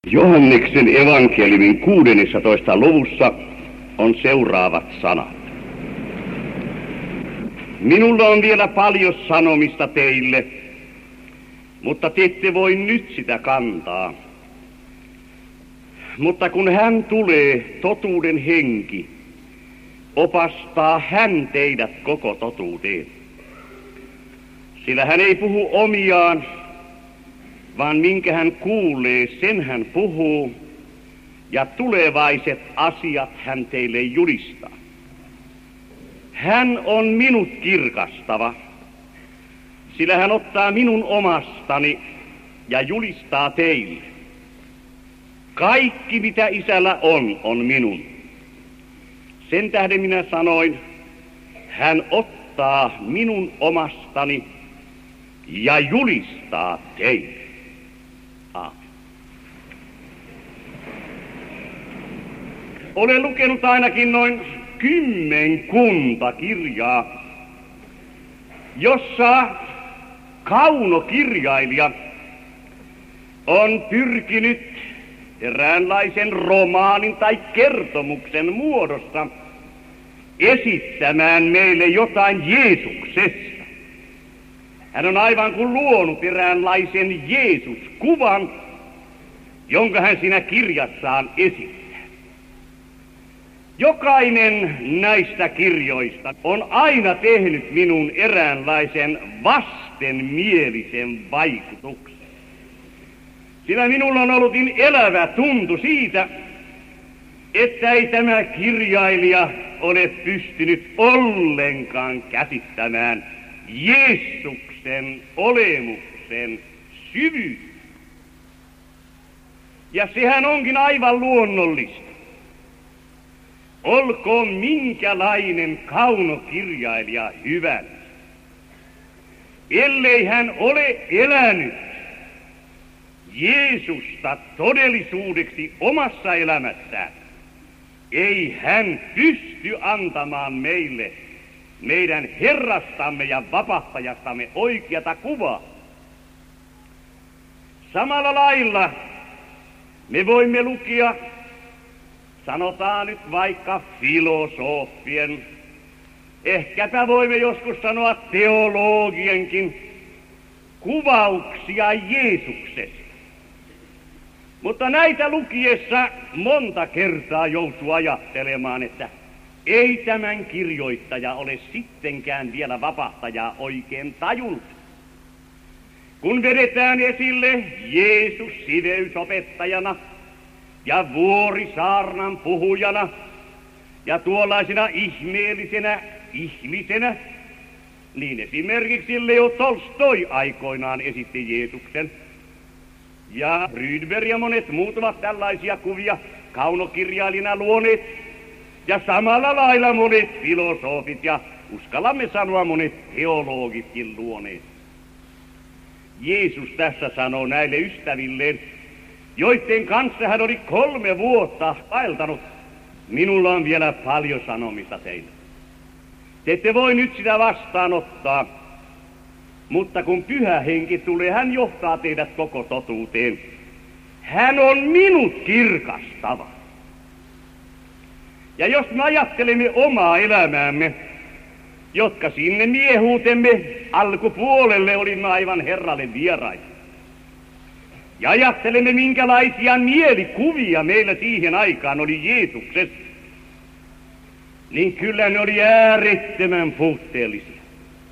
Johanneksen evankeliumin 16. luvussa on seuraavat sanat. Minulla on vielä paljon sanomista teille, mutta te ette voi nyt sitä kantaa. Mutta kun hän tulee, totuuden henki, opastaa hän teidät koko totuuteen. Sillä hän ei puhu omiaan, vaan minkä hän kuulee, sen hän puhuu, ja tulevaiset asiat hän teille julistaa. Hän on minut kirkastava, sillä hän ottaa minun omastani ja julistaa teille. Kaikki mitä Isällä on minun. Sen tähden minä sanoin, hän ottaa minun omastani ja julistaa teille. Aamen. Olen lukenut ainakin noin 10 kirjaa, jossa kaunokirjailija on pyrkinyt eräänlaisen romaanin tai kertomuksen muodossa esittämään meille jotain Jeesuksesta. Hän on aivan kuin luonut eräänlaisen Jeesus-kuvan, jonka hän siinä kirjassaan esittää. Jokainen näistä kirjoista on aina tehnyt minun eräänlaisen vastenmielisen vaikutuksen. Sillä minulla on ollut niin elävä tuntu siitä, että ei tämä kirjailija ole pystynyt ollenkaan käsittämään Jeesuksen olemuksen syvyyttä. Ja sehän onkin aivan luonnollista. Olkoon minkälainen kaunokirjailija hyvänsä, ellei hän ole elänyt Jeesusta todellisuudeksi omassa elämässään, ei hän pysty antamaan meille meidän Herrastamme ja vapahtajastamme oikeata kuvaa. Samalla lailla me voimme lukea, sanotaan nyt vaikka filosofien, ehkäpä voimme joskus sanoa teologienkin kuvauksia Jeesuksesta. Mutta näitä lukiessa monta kertaa joutuu ajattelemaan, että ei tämän kirjoittaja ole sittenkään vielä vapahtajaa oikein tajunnut. Kun vedetään esille Jeesus siveysopettajana ja vuorisaarnan puhujana ja tuollaisena ihmeellisenä ihmisenä, niin esimerkiksi Leo Tolstoi aikoinaan esitti Jeesuksen. Ja Rydberg ja monet muut ovat tällaisia kuvia kaunokirjailijana luoneet. Ja samalla lailla monet filosofit ja uskallamme sanoa monet teologitkin luoneet. Jeesus tässä sanoo näille ystävilleen, joiden kanssa hän oli 3 vuotta vaeltanut, minulla on vielä paljon sanomista teille. Te ette voi nyt sitä vastaanottaa, mutta kun Pyhä Henki tulee, hän johtaa teidät koko totuuteen. Hän on minut kirkastava. Ja jos me ajattelemme omaa elämäämme, jotka sinne miehuutemme alkupuolelle olimme aivan Herralle vieraita, ja ajattelemme minkälaisia mielikuvia meillä siihen aikaan oli Jeesuksesta, niin kyllä ne oli äärettömän puutteellisia.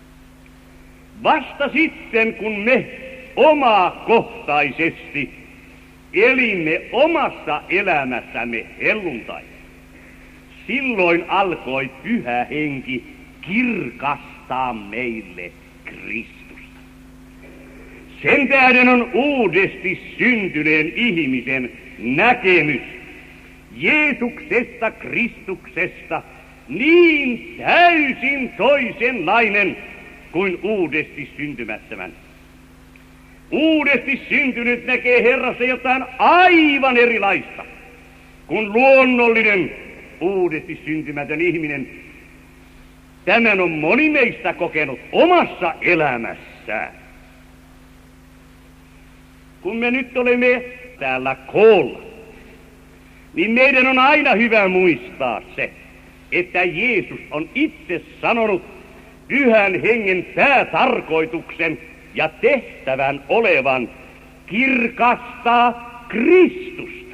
Vasta sitten, kun me omakohtaisesti elimme omassa elämässämme helluntai, silloin alkoi Pyhä Henki kirkastaa meille Kristusta. Sen tähden on uudesti syntyneen ihmisen näkemys Jeesuksesta, Kristuksesta niin täysin toisenlainen kuin uudesti syntymättömän. Uudesti syntynyt näkee Herrassa jotain aivan erilaista kuin luonnollinen uudesti syntymätön ihminen. Tämän on moni meistä kokenut omassa elämässään. Kun me nyt olemme täällä koolla, niin meidän on aina hyvä muistaa se, että Jeesus on itse sanonut Pyhän Hengen päätarkoituksen ja tehtävän olevan kirkastaa Kristusta.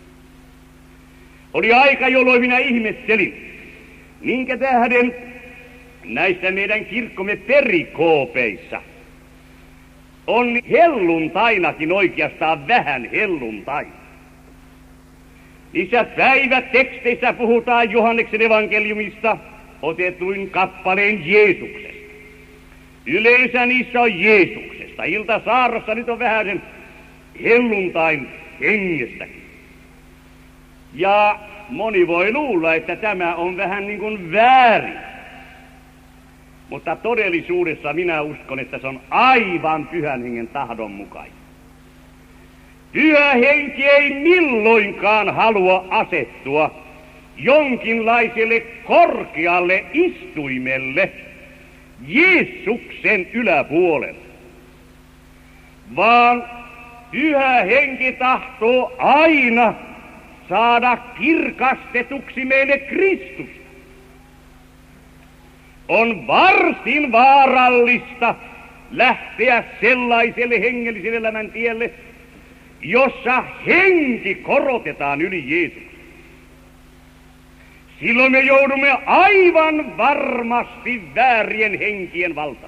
Oli aika, jolloin minä ihmettelin, minkä tähden näissä meidän kirkkomme perikoopeissa on helluntainakin oikeastaan vähän helluntaina. Niissä päiväteksteissä puhutaan Johanneksen evankeliumista otetuin kappaleen Jeesuksesta. Yleensä niissä on Jeesuksesta. Iltasaarrossa nyt on vähän sen helluntain hengestäkin. Ja moni voi luulla, että tämä on vähän niin kuin väärin. Mutta todellisuudessa minä uskon, että se on aivan Pyhän Hengen tahdon mukainen. Pyhä Henki ei milloinkaan halua asettua jonkinlaiselle korkealle istuimelle Jeesuksen yläpuolelle, vaan Pyhä Henki tahtoo aina saada kirkastetuksi meille Kristusta. On varsin vaarallista lähteä sellaiselle hengellisen elämän tielle, jossa henki korotetaan yli Jeesuksen. Silloin me joudumme aivan varmasti väärien henkien valtaan.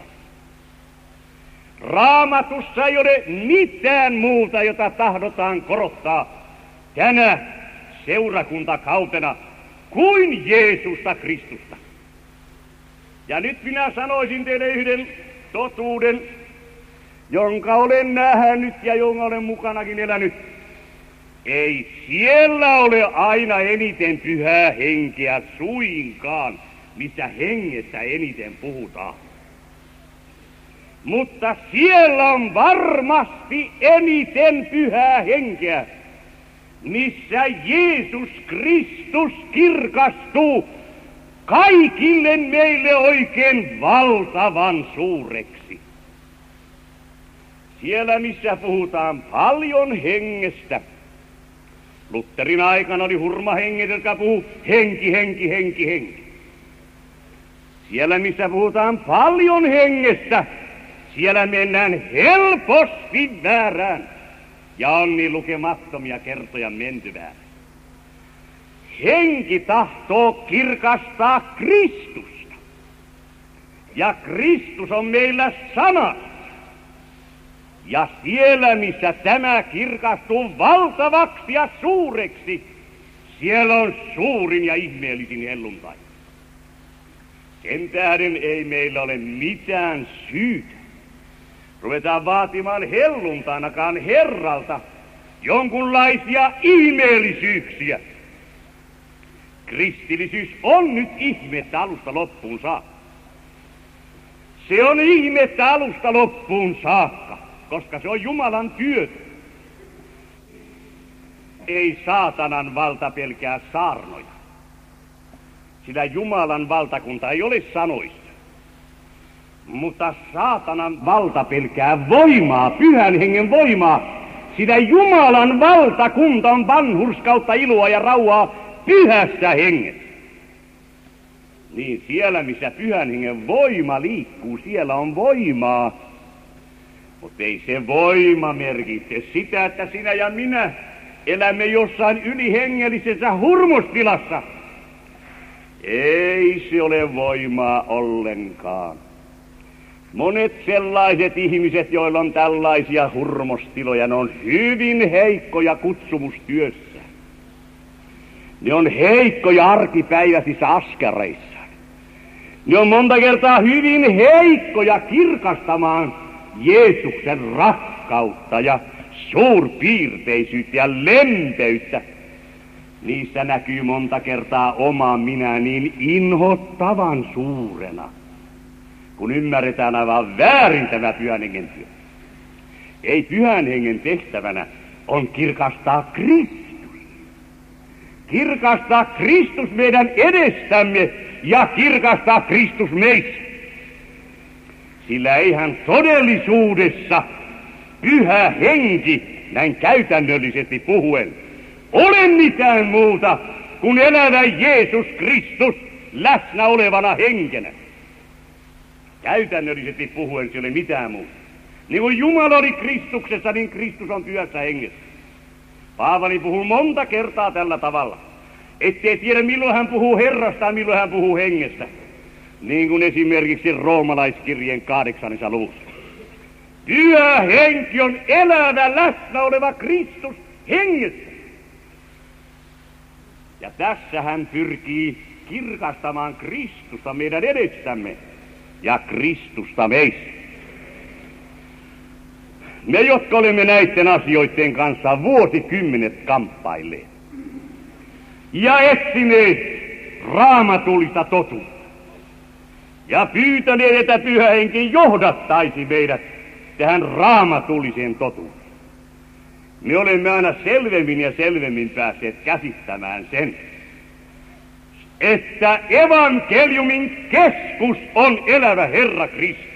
Raamatussa ei ole mitään muuta, jota tahdotaan korottaa tänä seurakuntakautena kuin Jeesusta Kristusta. Ja nyt minä sanoisin teille yhden totuuden, jonka olen nähnyt ja jonka olen mukanakin elänyt. Ei siellä ole aina eniten Pyhää Henkeä suinkaan, missä hengestä eniten puhutaan. Mutta siellä on varmasti eniten Pyhää Henkeä, missä Jeesus Kristus kirkastuu kaikille meille oikein valtavan suureksi. Siellä, missä puhutaan paljon hengestä. Lutherin aikana oli hurmahenget, jotka puhuu henki, henki, henki, henki. Siellä, missä puhutaan paljon hengestä, siellä mennään helposti väärään. Ja on niin lukemattomia kertoja menty väärään. Henki tahtoo kirkastaa Kristusta. Ja Kristus on meillä sanassa. Ja siellä, missä tämä kirkastuu valtavaksi ja suureksi, siellä on suurin ja ihmeellisin helluntai. Sen tähden ei meillä ole mitään syytä ruvetaan vaatimaan helluntainakaan Herralta jonkunlaisia ihmeellisyyksiä. Kristillisyys on nyt ihmettä alusta loppuun saakka. Se on ihmettä alusta loppuun saakka, koska se on Jumalan työtä. Ei saatanan valta pelkää saarnoja, sillä Jumalan valtakunta ei ole sanoissa. Mutta saatanan valta pelkää voimaa, Pyhän Hengen voimaa, sillä Jumalan valtakunta on vanhurskautta, iloa ja rauhaa Pyhässä Hengessä. Niin siellä, missä Pyhän Hengen voima liikkuu, siellä on voimaa. Mutta ei se voima merkitse sitä, että sinä ja minä elämme jossain ylihengellisessä hurmostilassa. Ei se ole voimaa ollenkaan. Monet sellaiset ihmiset, joilla on tällaisia hurmostiloja, ne on hyvin heikkoja kutsumustyössä. Ne on heikkoja arkipäiväisissä askareissaan. Ne on monta kertaa hyvin heikkoja kirkastamaan Jeesuksen rakkautta ja suurpiirteisyyttä ja lempeyttä. Niissä näkyy monta kertaa oma minä niin inhottavan suurena, kun ymmärretään aivan väärin tämä Pyhän Hengen työ. Ei Pyhän Hengen tehtävänä on kirkastaa Kristus. Kirkastaa Kristus meidän edestämme ja kirkastaa Kristus meissä. Sillä eihän todellisuudessa Pyhä Henki näin käytännöllisesti puhuen, ole mitään muuta kuin elävä Jeesus Kristus läsnä olevana henkenä. Käytännöllisesti puhuen se ei ole mitään muuta. Niin kuin Jumala oli Kristuksessa, niin Kristus on pyhässä hengessä. Paavali puhuu monta kertaa tällä tavalla, ettei tiedä milloin hän puhuu Herrasta ja milloin hän puhuu hengestä. Niin kuin esimerkiksi Roomalaiskirjeen 8. luvussa. Pyhä henki on elävä läsnä oleva Kristus hengessä. Ja tässä hän pyrkii kirkastamaan Kristusta meidän edessämme ja Kristusta meissä. Me, jotka olemme näiden asioiden kanssa vuosikymmenet kamppailleet ja etsineet raamatullista totuutta ja pyytäneet, että Pyhä Henki johdattaisi meidät tähän raamatulliseen totuuteen. Me olemme aina selvemmin ja selvemmin päässeet käsittämään sen, että evankeliumin keskus on elävä Herra Kristus.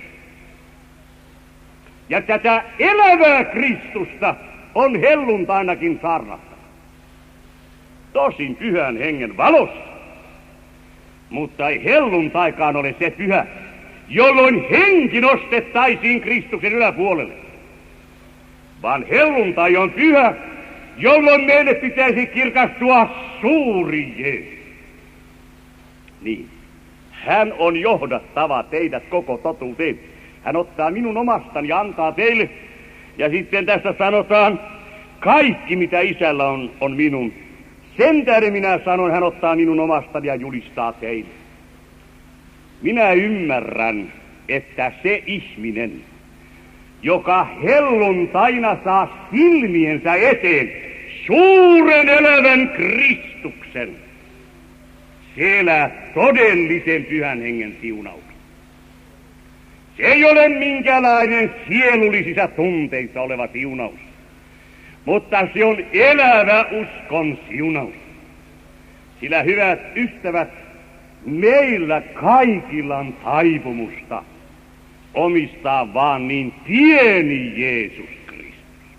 Ja tätä elävää Kristusta on helluntainakin saarnattava. Tosin Pyhän Hengen valossa, mutta ei helluntaikaan ole se pyhä, jolloin henki nostettaisiin Kristuksen yläpuolelle. Vaan helluntai on pyhä, jolloin meille pitäisi kirkastua suuri Jeesus. Niin, hän on johdattava teidät koko totuuteen. Hän ottaa minun omastani ja antaa teille. Ja sitten tässä sanotaan, kaikki mitä Isällä on minun. Sen tähden minä sanon, hän ottaa minun omastani ja julistaa teille. Minä ymmärrän, että se ihminen, joka helluntaina saa silmiensä eteen suuren elävän Kristuksen, se elää todellisen Pyhän Hengen siunauksen. Se ei ole minkälainen sielullisissa tunteissa oleva siunaus, mutta se on elävä uskon siunaus. Sillä hyvät ystävät, meillä kaikilla on taipumusta omistaa vaan niin pieni Jeesus Kristus.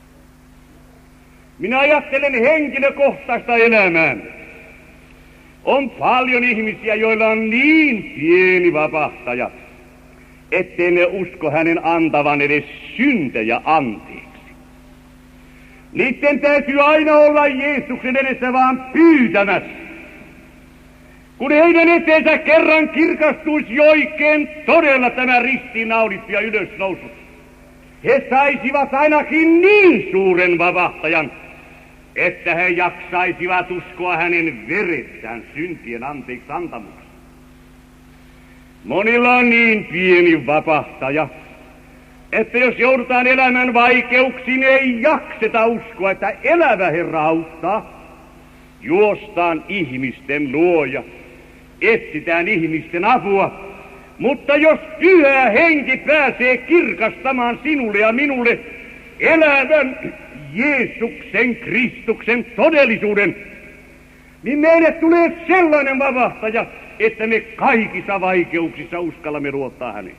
Minä ajattelen henkilökohtaista elämää. On paljon ihmisiä, joilla on niin pieni vapahtaja, ettei ne usko hänen antavan edes syntejä anteeksi. Niiden täytyy aina olla Jeesuksen edessä vaan pyytämässä. Kun heidän eteensä kerran kirkastuisi oikein todella tämä ristiinnaulittu ja ylösnousu, he saisivat ainakin niin suuren vapahtajan, että he jaksaisivat uskoa hänen veressään syntien anteeksi antamuksi. Monilla on niin pieni vapahtaja, että jos joudutaan elämän vaikeuksiin, ei jakseta uskoa, että elävä Herra auttaa. Juostaan ihmisten luoja, etsitään ihmisten apua, mutta jos Pyhä Henki pääsee kirkastamaan sinulle ja minulle elävän Jeesuksen Kristuksen todellisuuden, niin meille tulee sellainen vapahtaja, että me kaikissa vaikeuksissa uskallamme luottaa häneen.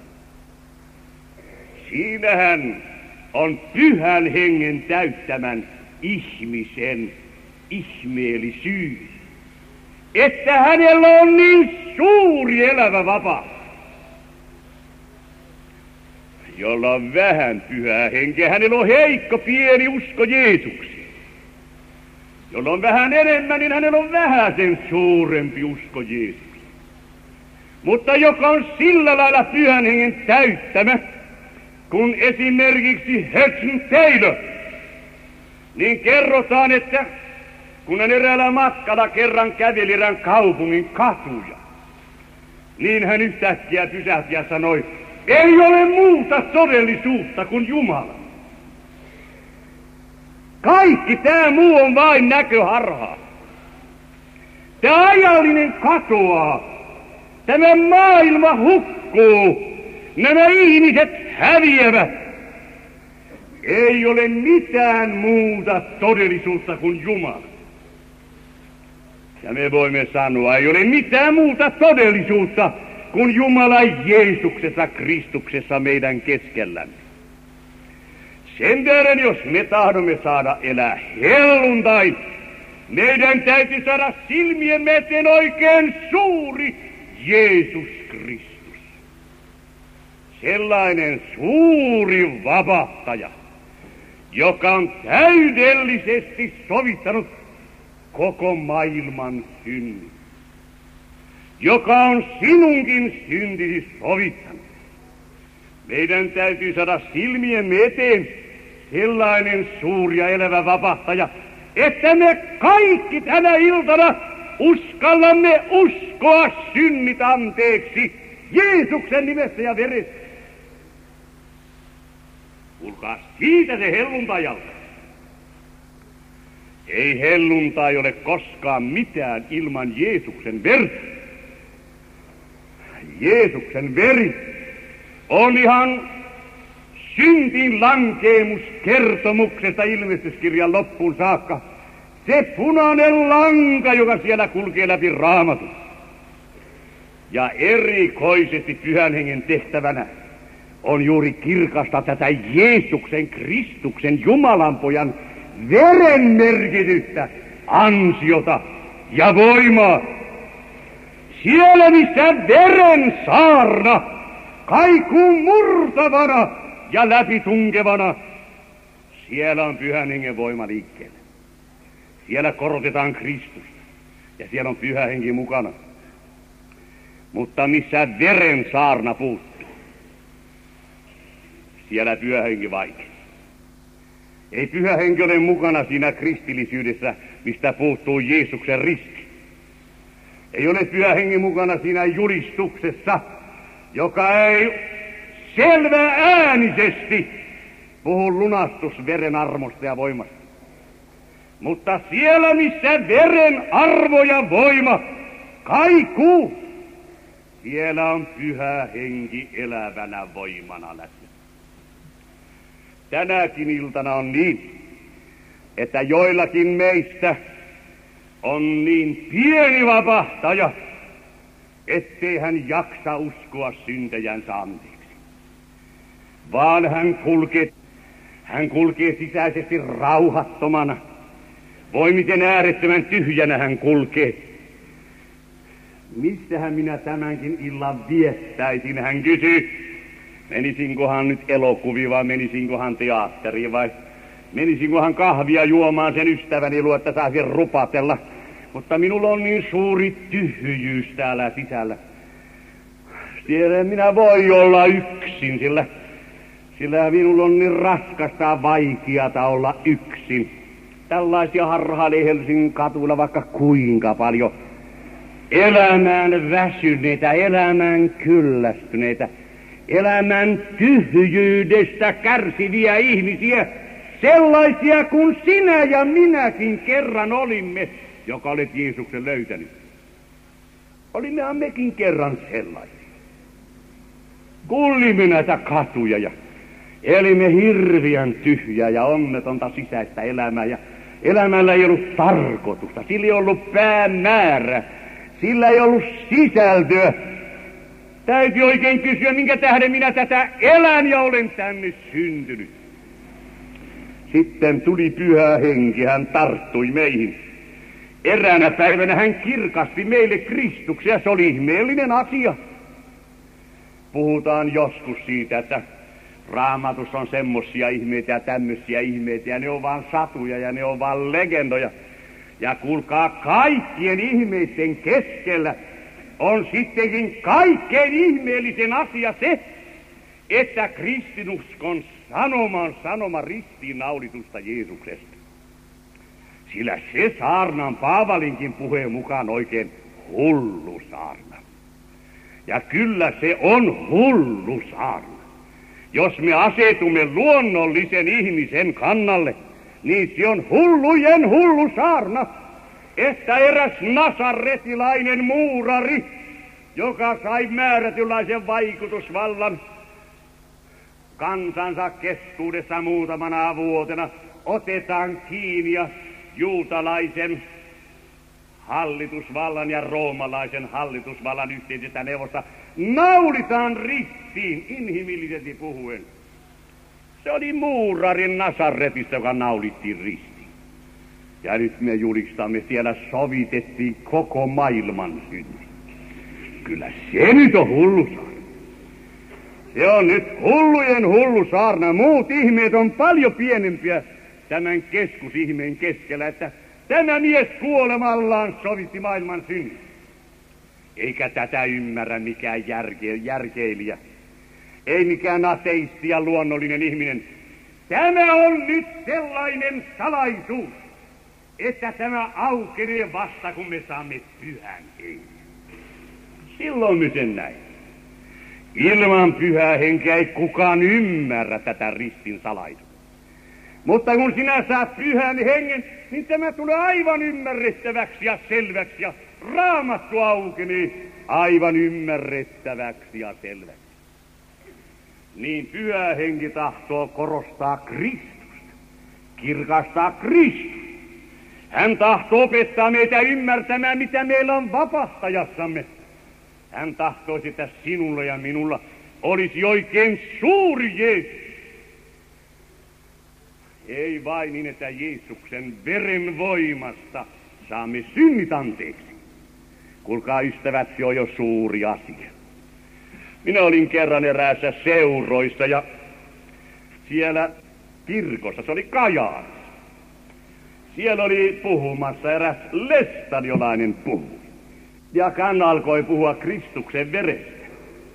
Siinähän on Pyhän Hengen täyttämän ihmisen ihmeellisyys, että hänellä on niin suuri elävä vapaa. Jolla on vähän Pyhää Henkeä, hänellä on heikko pieni usko Jeesukseen. Jolla on vähän enemmän, niin hänellä on vähän sen suurempi usko Jeesukseen. Mutta joka on sillä lailla Pyhän Hengen täyttämä, kun esimerkiksi Hudson Taylor, niin kerrotaan, että kun hän eräällä matkalla kerran käveli erään kaupungin katuja, niin hän yhtäkkiä pysähti ja sanoi, ei ole muuta todellisuutta kuin Jumala. Kaikki tämä muu on vain näköharhaa. Tämä ajallinen katoaa. Tämä maailma hukkuu. Nämä ihmiset häviävät. Ei ole mitään muuta todellisuutta kuin Jumala. Ja me voimme sanoa, ei ole mitään muuta todellisuutta kuin Jumala Jeesuksessa Kristuksessa meidän keskellämme. Sen tähden, jos me tahdomme saada elää helluntain, meidän täytyy saada silmiemme eteen oikein suuri Jeesus Kristus. Sellainen suuri vapahtaja, joka on täydellisesti sovittanut koko maailman synnit, joka on sinunkin syntisi sovittanut. Meidän täytyy saada silmiemme eteen sellainen suuri ja elävä vapahtaja, että me kaikki tänä iltana uskallamme uskoa synnit anteeksi Jeesuksen nimessä ja veressä. Kuulkaa, siitä se helluntai alkaa. Ei helluntai ole koskaan mitään ilman Jeesuksen verta. Jeesuksen veri on ihan syntiin lankeemuskertomuksesta ilmestyskirjan loppuun saakka se punainen lanka, joka siellä kulkee läpi Raamatun. Ja erikoisesti Pyhän Hengen tehtävänä on juuri kirkasta tätä Jeesuksen, Kristuksen, Jumalanpojan veren merkitystä, ansiota ja voimaa. Siellä missä veren saarna kaikuu murtavana ja läpitunkevana, siellä on Pyhän Hengen voima liikkeellä. Siellä korotetaan Kristusta ja siellä on Pyhä Henki mukana. Mutta missä veren saarna puuttuu, siellä Pyhä Henki vaikea. Ei Pyhä Henki ole mukana siinä kristillisyydessä, mistä puuttuu Jeesuksen risti. Ei ole Pyhä Henki mukana siinä julistuksessa, joka ei selvä äänisesti puhu lunastusveren armosta ja voimasta. Mutta siellä, missä veren arvo ja voima kaikuu, siellä on Pyhä Henki elävänä voimana läsnä. Tänäkin iltana on niin, että joillakin meistä on niin pieni vapahtaja, ettei hän jaksa uskoa syntejänsä anteeksi. Vaan hän kulkee sisäisesti rauhattomana. Voi miten äärettömän tyhjänä hän kulkee. Missähän minä tämänkin illan viettäisin, hän kysyy. Menisinkohan nyt elokuviin vai menisinkohan teatteriin vai menisinkohan kahvia juomaan sen ystäväni luo, että saisin rupatella. Mutta minulla on niin suuri tyhjyys täällä sisällä. Siellä minä voi olla yksin, sillä minulla on niin raskasta ja vaikeata olla yksin. Tällaisia harhailee Helsingin katuilla vaikka kuinka paljon. Elämään väsyneitä, elämään kyllästyneitä, elämän tyhjyydestä kärsiviä ihmisiä, sellaisia kuin sinä ja minäkin kerran olimme, joka olet Jeesuksen löytänyt. Olimmehan mekin kerran sellaisia. Kullimme näitä katuja ja elimme hirviän tyhjää ja onnetonta sisäistä elämää ja elämällä ei ollut tarkoitusta, sillä ei ollut päämäärä, sillä ei ollut sisältöä. Täytyy oikein kysyä, minkä tähden minä tätä elän ja olen tänne syntynyt. Sitten tuli Pyhä Henki, hän tarttui meihin. Eräänä päivänä hän kirkasti meille Kristuksen ja se oli ihmeellinen asia. Puhutaan joskus siitä, että Raamatussa on semmosia ihmeitä ja tämmöisiä ihmeitä ja ne on vaan satuja ja ne on vaan legendoja. Ja kuulkaa, kaikkien ihmeiden keskellä on sittenkin kaikkein ihmeellisen asia se, että kristinuskon sanoma on sanoma ristiinnaulitusta Jeesuksesta. Sillä se saarna on Paavalinkin puheen mukaan oikein hullu saarna. Ja kyllä se on hullu saarna. Jos me asetumme luonnollisen ihmisen kannalle, niin se on hullujen hullu saarna, että eräs nasaretilainen muurari, joka sai määrätynlaisen vaikutusvallan kansansa keskuudessa muutamana vuotena, otetaan kiinni ja juutalaisen hallitusvallan ja roomalaisen hallitusvallan yhteisestä neuvosta naulitaan ristiin inhimillisesti puhuen. Se oli muurarin Nasaretista, joka naulittiin ristiin. Ja nyt me julistamme, siellä sovitettiin koko maailman synti. Kyllä se nyt on hullu saarna. Se on nyt hullujen hullu saarna. Muut ihmeet on paljon pienempiä tämän keskusihmeen keskellä, että tämä mies kuolemallaan sovitti maailman synnin. Eikä tätä ymmärrä mikään järkeilijä. Ei mikään ateisti ja luonnollinen ihminen. Tämä on nyt sellainen salaisuus, että tämä aukenee vasta, kun me saamme pyhän hengen. Silloin me sen näin. Ilman pyhää henkeä ei kukaan ymmärrä tätä ristin salaisuutta. Mutta kun sinä saat pyhän hengen, niin tämä tulee aivan ymmärrettäväksi ja selväksi, ja Raamattu aukenee aivan ymmärrettäväksi ja selväksi. Niin pyhä henki tahtoo korostaa Kristusta, kirkastaa Kristusta. Hän tahtoo opettaa meitä ymmärtämään, mitä meillä on vapahtajassamme. Hän tahtoisi, että sinulla ja minulla olisi oikein suuri Jeesus. Ei vain niin, että Jeesuksen veren voimasta saamme synnit anteeksi. Kuulkaa ystävät, se on jo suuri asia. Minä olin kerran eräässä seuroissa ja siellä kirkossa, se oli Kajaanissa. Siellä oli puhumassa eräs lestadiolainen puhu. Ja hän alkoi puhua Kristuksen verestä.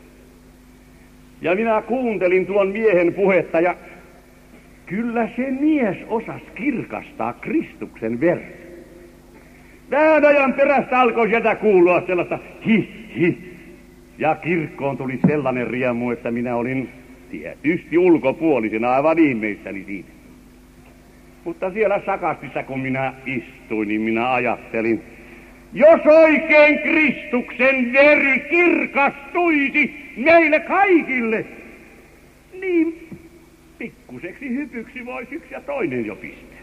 Ja minä kuuntelin tuon miehen puhetta ja kyllä se mies osasi kirkastaa Kristuksen veren. Vähän ajan perästä alkoi sieltä kuulua sellaista hi. Ja kirkkoon tuli sellainen riemu, että minä olin tietysti ulkopuolisena aivan ihmeissäni siitä. Mutta siellä sakastissa, kun minä istuin, niin minä ajattelin, jos oikein Kristuksen veri kirkastuisi meille kaikille, niin pikkuseksi hypyksi voisi yksi ja toinen jo pistää.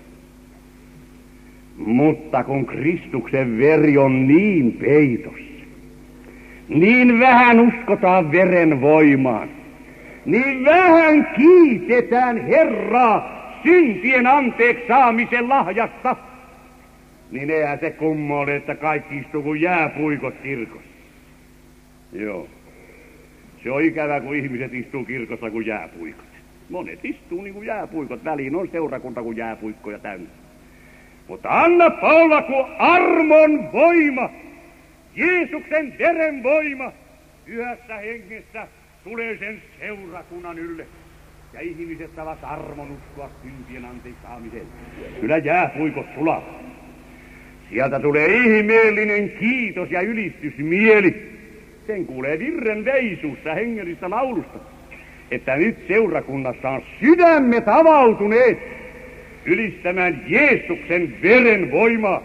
Mutta kun Kristuksen veri on niin peitossa, niin vähän uskotaan veren voimaan, niin vähän kiitetään Herraa syntien anteeksi saamisen lahjasta, niin eihän se kumma ole, että kaikki istuu kuin jääpuikot kirkossa. Joo. Se on ikävä, kun ihmiset istuu kirkossa kuin jääpuikot. Monet istuu niin kuin jääpuikot. Väliin on seurakunta kuin jääpuikkoja täynnä. Mutta anna olla, kun armon voima, Jeesuksen veren voima, pyhässä hengessä tulee sen seurakunnan ylle. Ja ihmiset saavat armon uskoa syntien anteeksi saamiseen. Kyllä jääpuikot sulaa. Sieltä tulee ihmeellinen kiitos ja ylistysmieli. Sen kuulee virren veisuussa hengellisessä laulusta, että nyt seurakunnassa on sydämet avautuneet ylistämään Jeesuksen veren voimaa.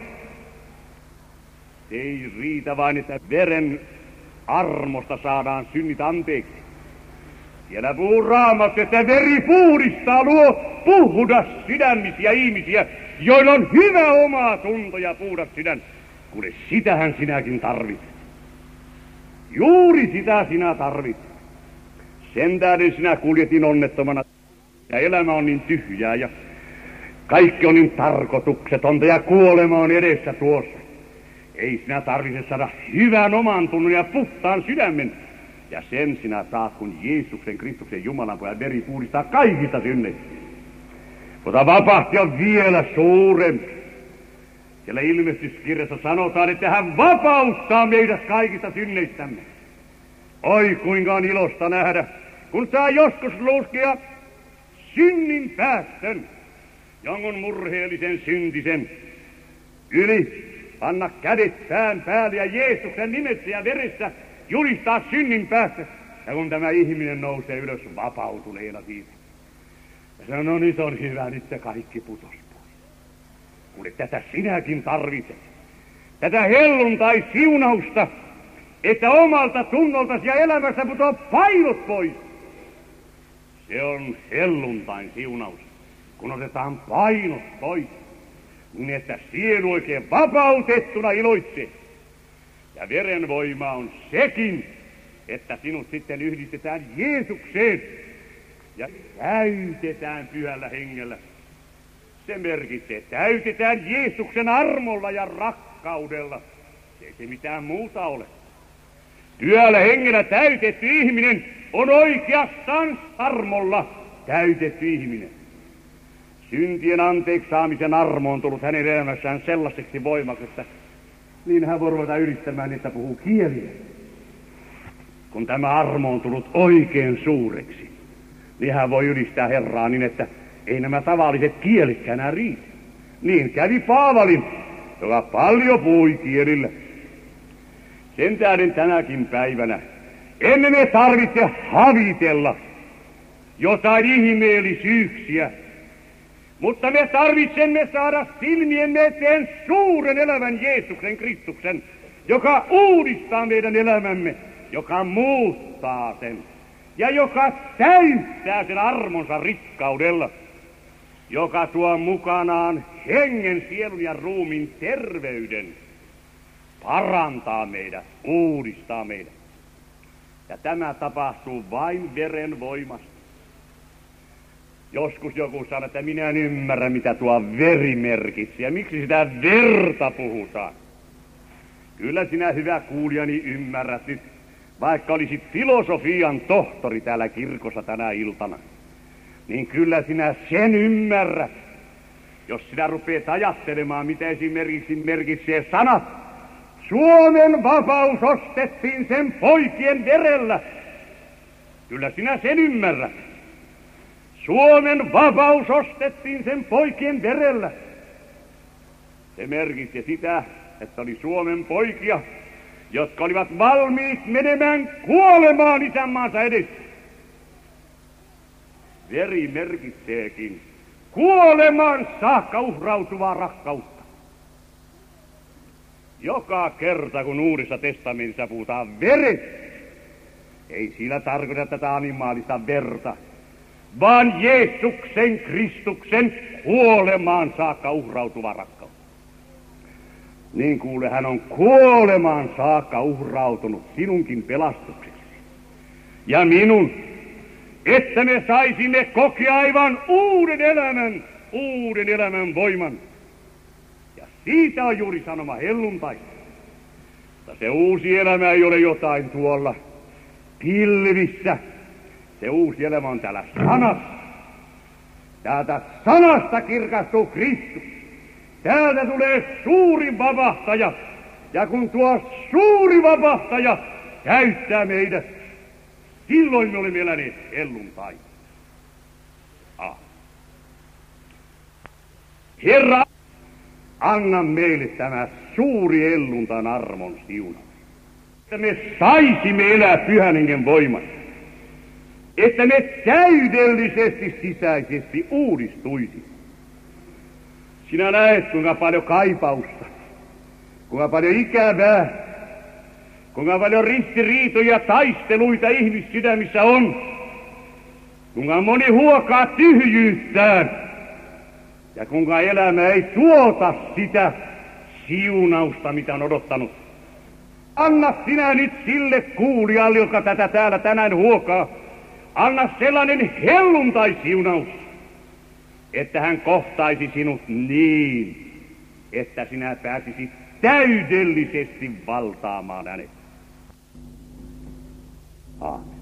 Ei riitä vain, että veren armosta saadaan synnit anteeksi. Siellä puhuu Raamattu, että veri puhdistaa, luo puhdas sydämisiä ihmisiä, joilla on hyvä omaa tunto ja puhdas sydän. Kuule, sitähän sinäkin tarvitset. Juuri sitä sinä tarvitset. Sen tähden sinä kuljetin onnettomana. Ja elämä on niin tyhjää ja kaikki on niin tarkoituksetonta ja kuolema on edessä tuossa. Ei sinä tarvitse saada hyvän oman tunnon ja puhtaan sydämen. Ja sen sinä saat, kun Jeesuksen, Kristuksen, Jumalan pojan veri puhdistaa kaikista synneistä. Mutta vapahti on vielä suurempi. Siellä ilmestyskirjassa sanotaan, että hän vapauttaa meidät kaikista synneistämme. Oi kuinka on ilosta nähdä, kun saa joskus luskea synnin päästön, jonkun murheellisen syntisen yli, panna kädet pään päälle ja Jeesuksen nimessä ja veressä julistaa synnin päästä. Ja kun tämä ihminen nousee ylös vapautuneena siitä, ja sanoo, no nyt on hyvä, nyt se kaikki putos pois. Kuule, tätä sinäkin tarvitset. Tätä helluntai-siunausta, että omalta tunnoltasi ja elämästä putoo painot pois. Se on helluntain siunaus, kun otetaan painot pois, niin että sielu oikein vapautettuna iloitsee. Ja verenvoima on sekin, että sinut sitten yhdistetään Jeesukseen. ja täytetään Pyhällä Hengellä. Se merkitsee, täytetään Jeesuksen armolla ja rakkaudella. Ei se mitään muuta ole. Pyhällä Hengellä täytetty ihminen on oikeastaan armolla täytetty ihminen. Syntien anteeksi saamisen armo on tullut hänen elämässään sellaiseksi voimaksi, että niin hän voi ruveta ylistämään, että puhuu kieliä. Kun tämä armo on tullut oikein suureksi, niin hän voi ylistää Herraa niin, että ei nämä tavalliset kielitkään enää riitä. Niin kävi Paavalin, joka paljon puhui kielillä. Sen tähden tänäkin päivänä emme me tarvitse havitella jotain ihmeellisyyksiä, mutta me tarvitsemme saada silmiemme eteen suuren elävän Jeesuksen Kristuksen, joka uudistaa meidän elämämme, joka muuttaa sen ja joka täyttää sen armonsa rikkaudella, joka tuo mukanaan hengen, sielun ja ruumiin terveyden, parantaa meidät, uudistaa meidät. Ja tämä tapahtuu vain veren voimasta. Joskus joku sanoo, että minä en ymmärrä, mitä tuo veri merkitsee ja miksi sitä verta puhutaan. Kyllä sinä, hyvä kuulijani, ymmärrät nyt, vaikka olisit filosofian tohtori täällä kirkossa tänä iltana, niin kyllä sinä sen ymmärrät, jos sinä rupeat ajattelemaan, mitä esimerkiksi merkitsee sanat. Suomen vapaus ostettiin sen poikien verellä. Kyllä sinä sen ymmärrät. Suomen vapaus ostettiin sen poikien verellä. Se merkitsi sitä, että oli Suomen poikia, jotka olivat valmiit menemään kuolemaan isänmaansa edessä. Veri merkitseekin kuolemaan saakka uhrautuvaa rakkautta. Joka kerta, kun Uudessa testamentissa puhutaan verestä, ei sillä tarkoita tätä animaalista verta, vaan Jeesuksen Kristuksen kuolemaan saakka uhrautuva rakkaus. Niin kuule, hän on kuolemaan saakka uhrautunut sinunkin pelastukseksi ja minun, että me saisimme kokea aivan uuden elämän voiman. Ja siitä on juuri sanoma helluntai. Mutta se uusi elämä ei ole jotain tuolla pilvissä. Se uusi elämä on täällä sanassa. Täältä sanasta kirkastuu Kristus. Täältä tulee suuri vapahtaja. Ja kun tuo suuri vapahtaja täyttää meidät, silloin me olemme eläneet helluntai. Herra, anna meille tämä suuri helluntain armon siunaus, että me saisimme elää Pyhän Hengen voimassa, että me täydellisesti sisäisesti uudistuisi. Sinä näet, kuinka paljon kaipausta, kuinka paljon ikävää, kuinka paljon ristiriitoja, taisteluita ihmissydämissä on, kuinka moni huokaa tyhjyyttään, ja kuinka elämä ei tuota sitä siunausta, mitä on odottanut. Anna sinä nyt sille kuulijalle, joka tätä täällä tänään huokaa, anna sellainen helluntai-siunaus, että hän kohtaisi sinut niin, että sinä pääsisit täydellisesti valtaamaan hänet. Aamen.